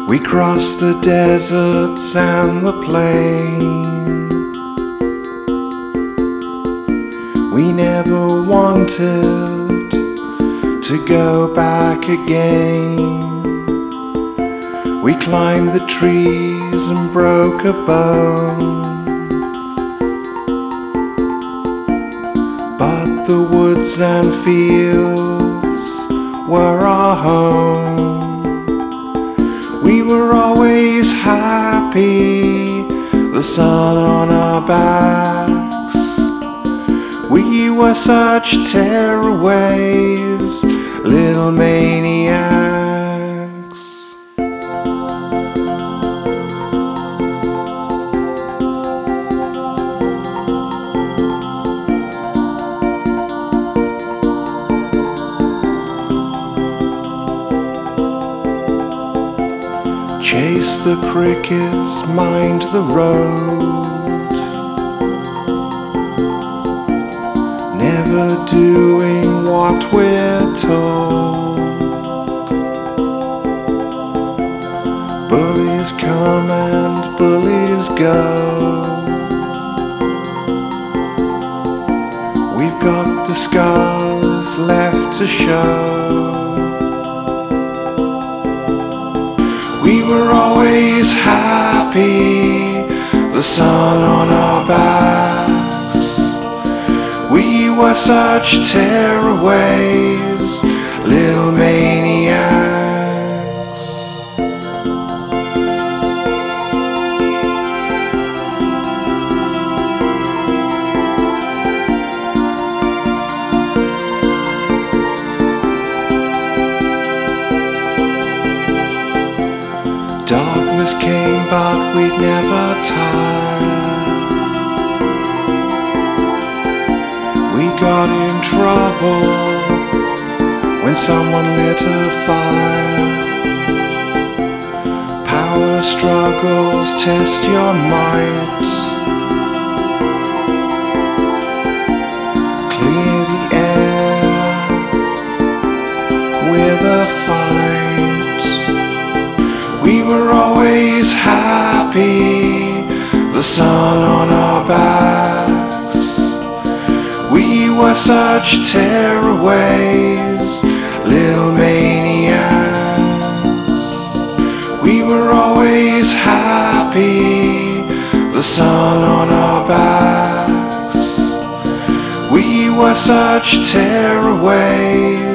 We crossed the deserts and the plain. We never wanted to go back again. We climbed the trees and broke a bone, but the woods and fields were our home. We were always happy, the sun on our backs. We were such tearaways, little maniacs. Chase the crickets, mind the road, never doing what we're told. Bullies come and bullies go. We've got the scars left to show. We were always happy, the sun on our backs. We were such tearaways, little maniacs. Darkness came, but we'd never tire. We got in trouble when someone lit a fire. Power struggles test your might. Clear the air with a fight. We were always happy, the sun on our backs. We were such tearaways, little maniacs. We were always happy, the sun on our backs. We were such tearaways,